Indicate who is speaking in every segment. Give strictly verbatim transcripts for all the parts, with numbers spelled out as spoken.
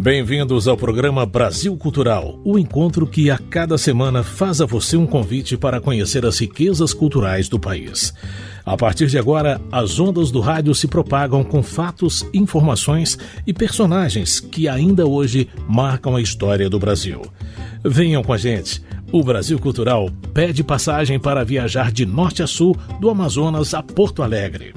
Speaker 1: Bem-vindos ao programa Brasil Cultural, o encontro que a cada semana faz a você um convite para conhecer as riquezas culturais do país. A partir de agora, as ondas do rádio se propagam com fatos, informações e personagens que ainda hoje marcam a história do Brasil. Venham com a gente. O Brasil Cultural pede passagem para viajar de norte a sul, do Amazonas a Porto Alegre.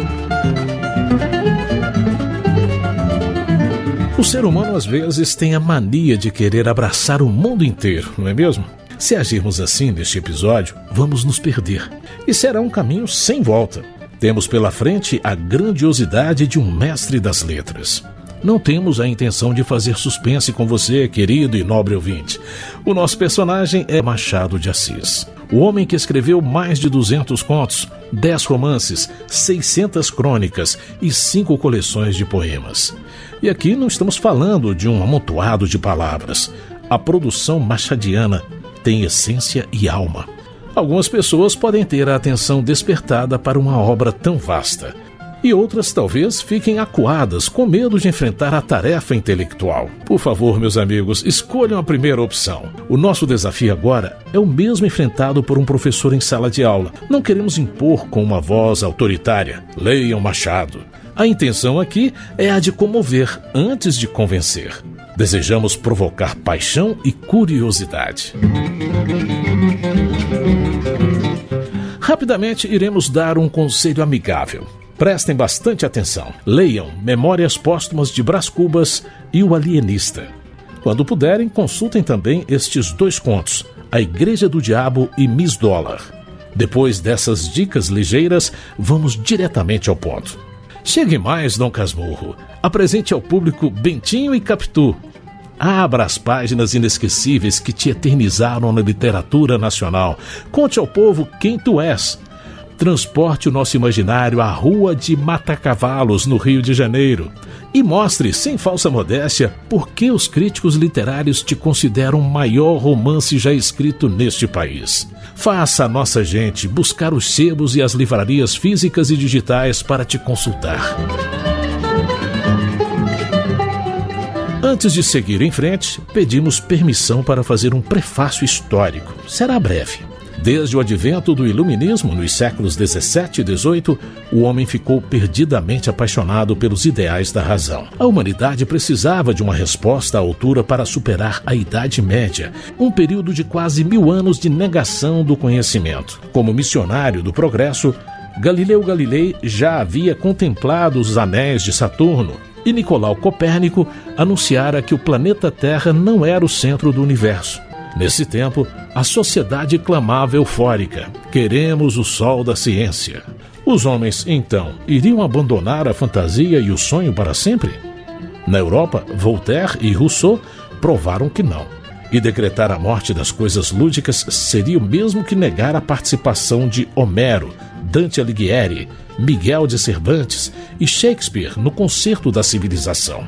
Speaker 1: O ser humano, às vezes, tem a mania de querer abraçar o mundo inteiro, não é mesmo? Se agirmos assim neste episódio, vamos nos perder. E será um caminho sem volta. Temos pela frente a grandiosidade de um mestre das letras. Não temos a intenção de fazer suspense com você, querido e nobre ouvinte. O nosso personagem é Machado de Assis. O homem que escreveu mais de duzentos contos, dez romances, seiscentas crônicas e cinco coleções de poemas. E aqui não estamos falando de um amontoado de palavras. A produção machadiana tem essência e alma. Algumas pessoas podem ter a atenção despertada para uma obra tão vasta. E outras talvez fiquem acuadas com medo de enfrentar a tarefa intelectual. Por favor, meus amigos, escolham a primeira opção. O nosso desafio agora é o mesmo enfrentado por um professor em sala de aula. Não queremos impor com uma voz autoritária. Leiam Machado. A intenção aqui é a de comover antes de convencer. Desejamos provocar paixão e curiosidade. Rapidamente iremos dar um conselho amigável. Prestem bastante atenção. Leiam Memórias Póstumas de Brás Cubas e O Alienista. Quando puderem, consultem também estes dois contos, A Igreja do Diabo e Miss Dólar. Depois dessas dicas ligeiras, vamos diretamente ao ponto. Chegue mais, Dom Casmurro. Apresente ao público Bentinho e Capitu. Abra as páginas inesquecíveis que te eternizaram na literatura nacional. Conte ao povo quem tu és. Transporte o nosso imaginário à Rua de Matacavalos, no Rio de Janeiro. E mostre, sem falsa modéstia, por que os críticos literários te consideram o maior romance já escrito neste país. Faça a nossa gente buscar os sebos e as livrarias físicas e digitais para te consultar. Antes de seguir em frente, pedimos permissão para fazer um prefácio histórico. Será breve. Desde o advento do iluminismo, nos séculos dezessete e dezoito, o homem ficou perdidamente apaixonado pelos ideais da razão. A humanidade precisava de uma resposta à altura para superar a Idade Média, um período de quase mil anos de negação do conhecimento. Como missionário do progresso, Galileu Galilei já havia contemplado os anéis de Saturno, e Nicolau Copérnico anunciara que o planeta Terra não era o centro do universo. Nesse tempo, a sociedade clamava eufórica: queremos o sol da ciência. Os homens, então, iriam abandonar a fantasia e o sonho para sempre? Na Europa, Voltaire e Rousseau provaram que não. E decretar a morte das coisas lúdicas seria o mesmo que negar a participação de Homero, Dante Alighieri, Miguel de Cervantes e Shakespeare no concerto da civilização.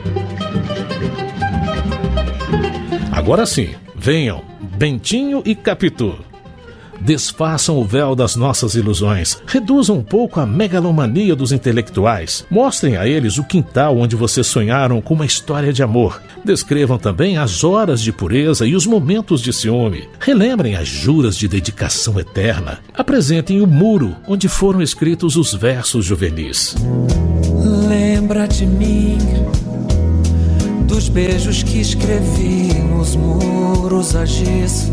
Speaker 1: Agora sim, venham, Bentinho e Capitu. Desfaçam o véu das nossas ilusões. Reduzam um pouco a megalomania dos intelectuais. Mostrem a eles o quintal onde vocês sonharam com uma história de amor. Descrevam também as horas de pureza e os momentos de ciúme. Relembrem as juras de dedicação eterna. Apresentem o muro onde foram escritos os versos juvenis.
Speaker 2: Lembra de mim, dos beijos que escrevi nos muros a giz.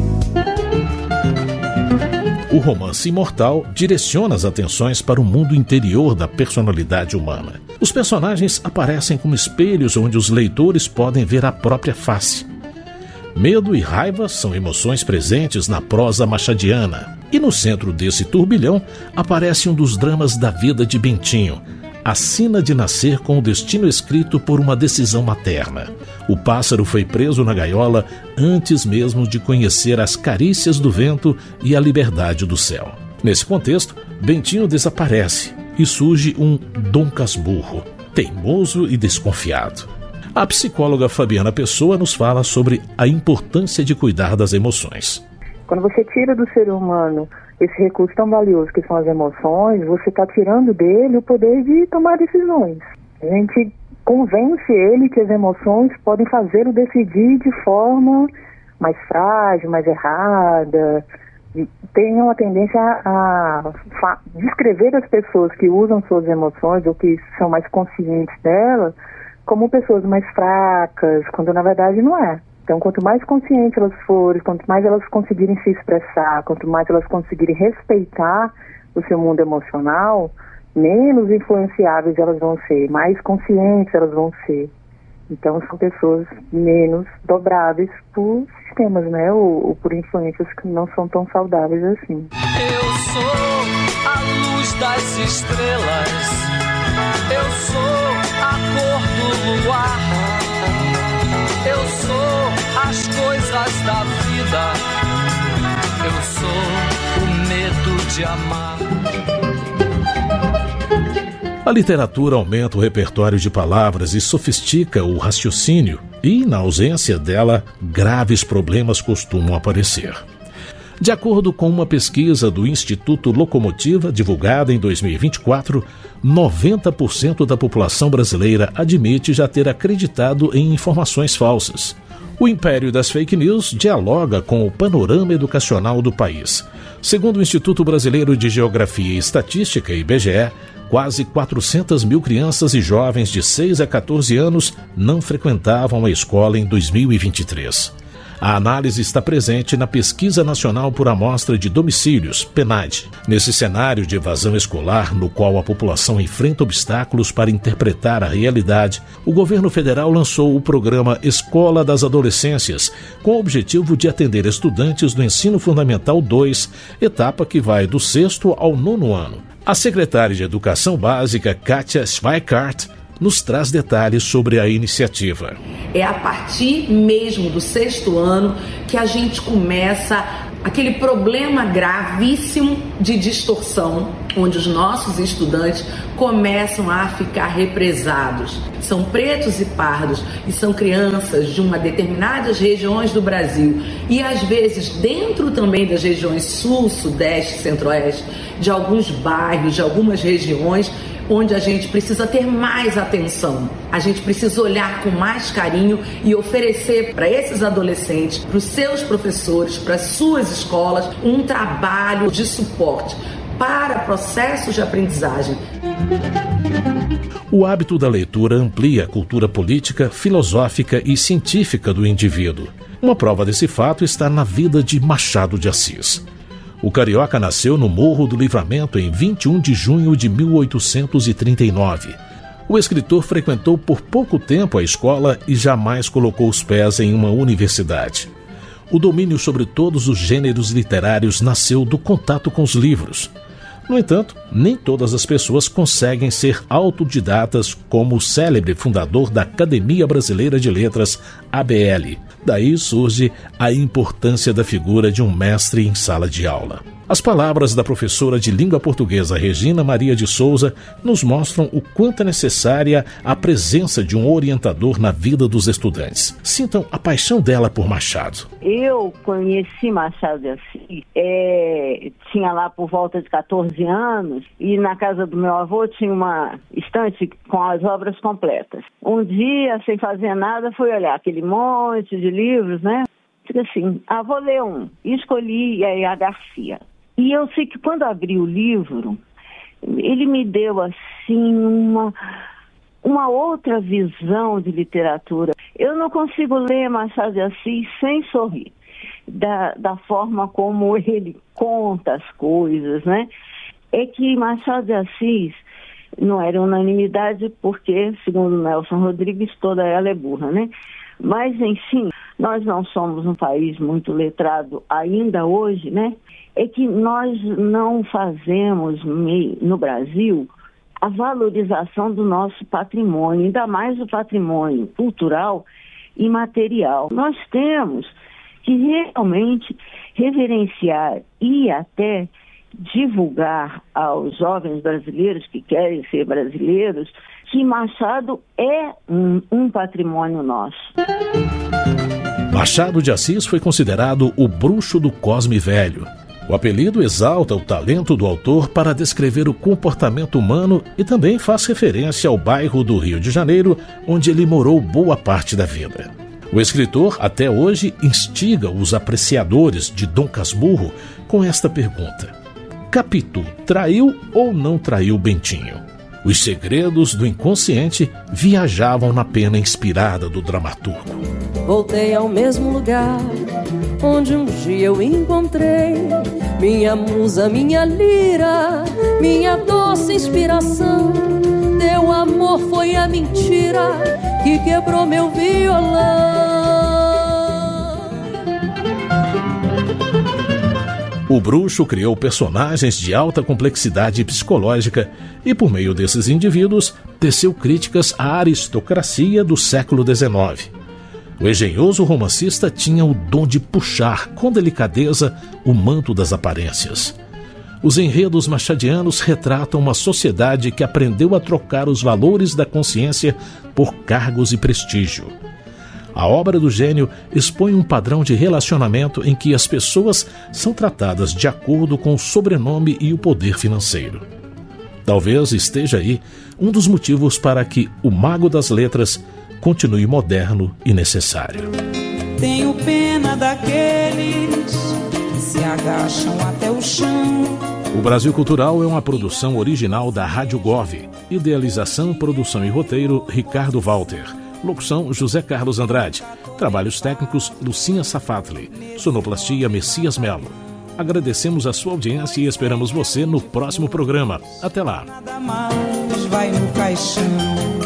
Speaker 1: O romance imortal direciona as atenções para o mundo interior da personalidade humana. Os personagens aparecem como espelhos onde os leitores podem ver a própria face. Medo e raiva são emoções presentes na prosa machadiana. E no centro desse turbilhão aparece um dos dramas da vida de Bentinho, a sina de nascer com o destino escrito por uma decisão materna. O pássaro foi preso na gaiola antes mesmo de conhecer as carícias do vento e a liberdade do céu. Nesse contexto, Bentinho desaparece e surge um Dom Casmurro, teimoso e desconfiado. A psicóloga Fabiana Pessoa nos fala sobre a importância de cuidar das emoções.
Speaker 3: Quando você tira do ser humano esse recurso tão valioso que são as emoções, você está tirando dele o poder de tomar decisões. A gente convence ele que as emoções podem fazê-lo decidir de forma mais frágil, mais errada. Tem uma tendência a, a descrever as pessoas que usam suas emoções ou que são mais conscientes delas como pessoas mais fracas, quando na verdade não é. Então, quanto mais conscientes elas forem, quanto mais elas conseguirem se expressar, quanto mais elas conseguirem respeitar o seu mundo emocional, menos influenciáveis elas vão ser, mais conscientes elas vão ser. Então, são pessoas menos dobráveis por sistemas, né? Ou, ou por influências que não são tão saudáveis assim.
Speaker 2: Eu sou a luz das estrelas, eu sou a cor do luar, eu sou as coisas da vida, eu sou o medo de amar.
Speaker 1: A literatura aumenta o repertório de palavras e sofistica o raciocínio, e, na ausência dela, graves problemas costumam aparecer. De acordo com uma pesquisa do Instituto Locomotiva, divulgada em dois mil e vinte e quatro, noventa por cento da população brasileira admite já ter acreditado em informações falsas. O império das fake news dialoga com o panorama educacional do país. Segundo o Instituto Brasileiro de Geografia e Estatística, I B G E, quase quatrocentas mil crianças e jovens de seis a quatorze anos não frequentavam a escola em dois mil e vinte e três. A análise está presente na Pesquisa Nacional por Amostra de Domicílios, PNAD. Nesse cenário de evasão escolar, no qual a população enfrenta obstáculos para interpretar a realidade, o governo federal lançou o programa Escola das Adolescências, com o objetivo de atender estudantes do Ensino Fundamental dois, etapa que vai do sexto ao nono ano. A secretária de Educação Básica, Kátia Schweikart, nos traz detalhes sobre a iniciativa.
Speaker 4: É a partir mesmo do sexto ano que a gente começa aquele problema gravíssimo de distorção, onde os nossos estudantes começam a ficar represados. São pretos e pardos e são crianças de uma determinadas regiões do Brasil e às vezes dentro também das regiões sul, sudeste, centro-oeste, de alguns bairros, de algumas regiões, onde a gente precisa ter mais atenção. A gente precisa olhar com mais carinho e oferecer para esses adolescentes, para os seus professores, para as suas escolas, um trabalho de suporte para processos de aprendizagem.
Speaker 1: O hábito da leitura amplia a cultura política, filosófica e científica do indivíduo. Uma prova desse fato está na vida de Machado de Assis. O carioca nasceu no Morro do Livramento em vinte e um de junho de mil oitocentos e trinta e nove. O escritor frequentou por pouco tempo a escola e jamais colocou os pés em uma universidade. O domínio sobre todos os gêneros literários nasceu do contato com os livros. No entanto, nem todas as pessoas conseguem ser autodidatas, como o célebre fundador da Academia Brasileira de Letras, A B L. Daí surge a importância da figura de um mestre em sala de aula. As palavras da professora de língua portuguesa Regina Maria de Souza nos mostram o quanto é necessária a presença de um orientador na vida dos estudantes. Sintam a paixão dela por Machado.
Speaker 5: Eu conheci Machado de Assis, é, tinha lá por volta de quatorze anos, e na casa do meu avô tinha uma estante com as obras completas. Um dia, sem fazer nada, fui olhar aquele monte de livros, né? Falei assim, ah, vou ler um. E escolhi aí a Garcia. E eu sei que quando abri o livro, ele me deu assim uma, uma outra visão de literatura. Eu não consigo ler Machado de Assis sem sorrir, da, da forma como ele conta as coisas, né? É que Machado de Assis não era unanimidade porque, segundo Nelson Rodrigues, toda ela é burra, né? Mas, enfim, nós não somos um país muito letrado ainda hoje, né? É que nós não fazemos no Brasil a valorização do nosso patrimônio, ainda mais o patrimônio cultural e material. Nós temos que realmente reverenciar e até divulgar aos jovens brasileiros que querem ser brasileiros que Machado é um, um patrimônio nosso.
Speaker 1: Machado de Assis foi considerado o bruxo do Cosme Velho. O apelido exalta o talento do autor para descrever o comportamento humano e também faz referência ao bairro do Rio de Janeiro, onde ele morou boa parte da vida. O escritor, até hoje, instiga os apreciadores de Dom Casmurro com esta pergunta: Capitu traiu ou não traiu Bentinho? Os segredos do inconsciente viajavam na pena inspirada do dramaturgo.
Speaker 6: Voltei ao mesmo lugar onde um dia eu encontrei minha musa, minha lira, minha doce inspiração. Teu amor foi a mentira que quebrou meu violão.
Speaker 1: O bruxo criou personagens de alta complexidade psicológica e, por meio desses indivíduos, teceu críticas à aristocracia do século dezenove. O engenhoso romancista tinha o dom de puxar, com delicadeza, o manto das aparências. Os enredos machadianos retratam uma sociedade que aprendeu a trocar os valores da consciência por cargos e prestígio. A obra do gênio expõe um padrão de relacionamento em que as pessoas são tratadas de acordo com o sobrenome e o poder financeiro. Talvez esteja aí um dos motivos para que o Mago das Letras continue moderno e necessário.
Speaker 7: Tenho pena daqueles que se agacham até o chão.
Speaker 1: O Brasil Cultural é uma produção original da Rádio Gov. Idealização, produção e roteiro, Ricardo Walter. Locução, José Carlos Andrade. Trabalhos técnicos, Lucinha Safatli. Sonoplastia, Messias Melo. Agradecemos a sua audiência e esperamos você no próximo programa. Até lá.
Speaker 7: Nada mais vai no caixão.